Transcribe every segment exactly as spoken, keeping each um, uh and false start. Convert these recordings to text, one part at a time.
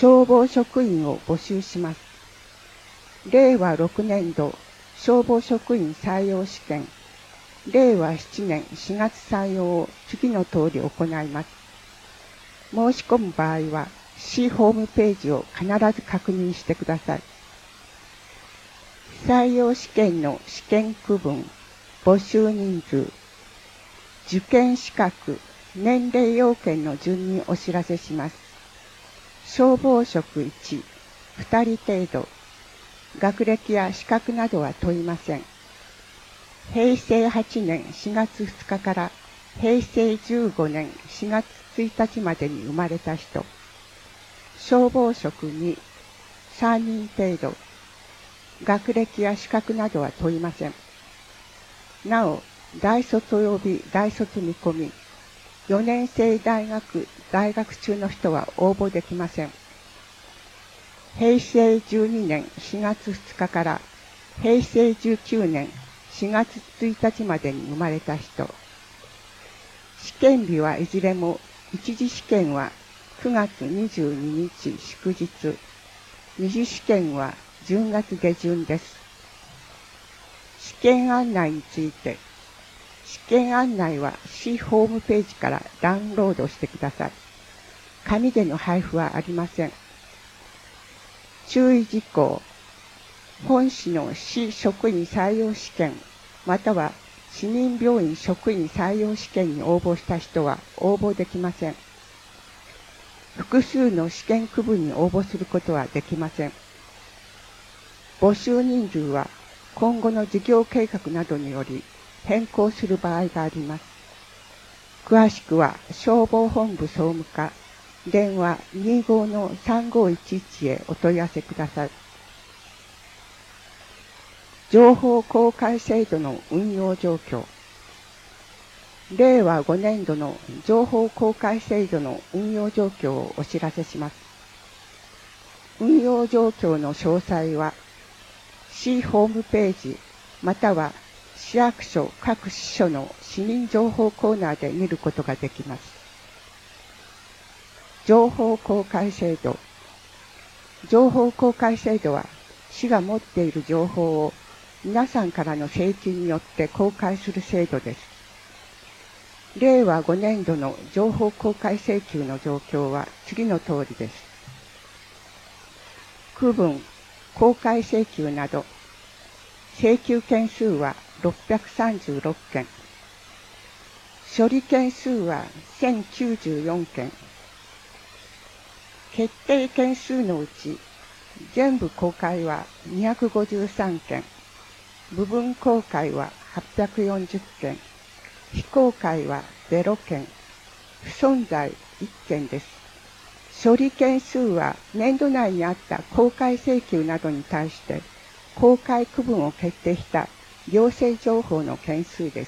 消防職員を募集します。れいわろくねんど消防職員採用試験、れいわななねんしがつ採用を次の通り行います。申し込む場合は、市ホームページを必ず確認してください。採用試験の試験区分、募集人数、受験資格、年齢要件の順にお知らせします。消防職いち、ふたり程度、学歴や資格などは問いません。へいせいはちねんしがつふつかからへいせいじゅうごねんしがつついたちまでに生まれた人、消防職に、さんにん程度、学歴や資格などは問いません。なお、大卒及び大卒見込み、よねんせい大学、在学中の人は応募できません。へいせいじゅうにねんしがつふつかからへいせいじゅうきゅうねんしがつついたちまでに生まれた人。試験日はいずれも一次試験はくがつにじゅうににち祝日、二次試験はじゅうがつげじゅんです。試験案内について、試験案内は市ホームページからダウンロードしてください。紙での配布はありません。注意事項。本市の市職員採用試験、または市民病院職員採用試験に応募した人は応募できません。複数の試験区分に応募することはできません。募集人数は今後の事業計画などにより変更する場合があります。詳しくは消防本部総務課、電話 にじゅうごのさんごいちいち へお問い合わせください。情報公開制度の運用状況。れいわごねんどの情報公開制度の運用状況をお知らせします。運用状況の詳細は、市ホームページまたは市役所各支所の市民情報コーナーで見ることができます。情報公開制度。情報公開制度は、市が持っている情報を皆さんからの請求によって公開する制度です。れいわごねんどの情報公開請求の状況は次の通りです。区分、公開請求など、請求件数はろっぴゃくさんじゅうろっけん、処理件数はせんきゅうじゅうよんけん、決定件数のうち、全部公開はにひゃくごじゅうさんけん、部分公開ははっぴゃくよんじゅっけん、非公開はゼロけん、不存在いっけんです。処理件数は年度内にあった公開請求などに対して公開区分を決定した行政情報の件数です。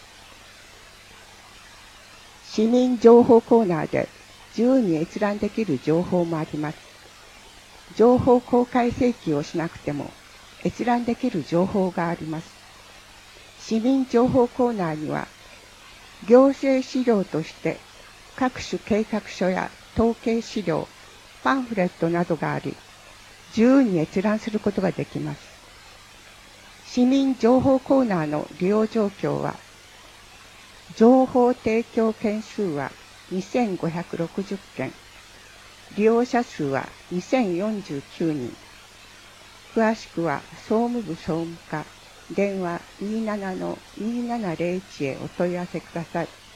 市民情報コーナーで自由に閲覧できる情報もあります。情報公開請求をしなくても閲覧できる情報があります。市民情報コーナーには、行政資料として各種計画書や統計資料、パンフレットなどがあり、自由に閲覧することができます。市民情報コーナーの利用状況は、情報提供件数はにせんごひゃくろくじゅっけん、利用者数はにせんよんじゅうきゅうにん。詳しくは総務部総務課、電話にじゅうななのにーななぜろいちへお問い合わせください。